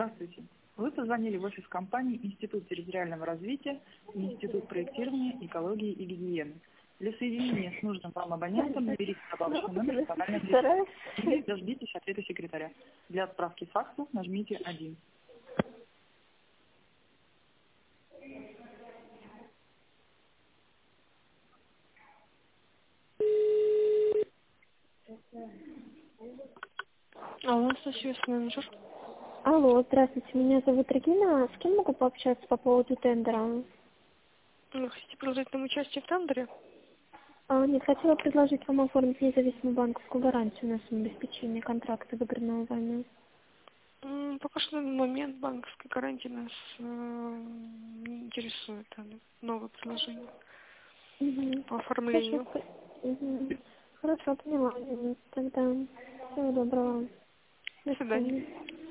Здравствуйте. Вы позвонили в офис компании Институт территориального развития и Институт проектирования, экологии и гигиены. Для соединения с нужным вам абонентом наберите добавочный номер национальной листы или дождитесь ответа секретаря. Для отправки факса нажмите 1. Алло, слушаю, менеджер. Алло, здравствуйте, меня зовут Регина. С кем могу пообщаться по поводу тендера? Вы хотите предложить нам участие в тендере? Нет, хотела предложить вам оформить независимую банковскую гарантию на самообеспечение контракта, выигранного вами. Пока что на данный момент банковской гарантии нас не интересует. Новое предложение по оформлению. Хорошо, поняла. Тогда всего доброго. До свидания. До свидания.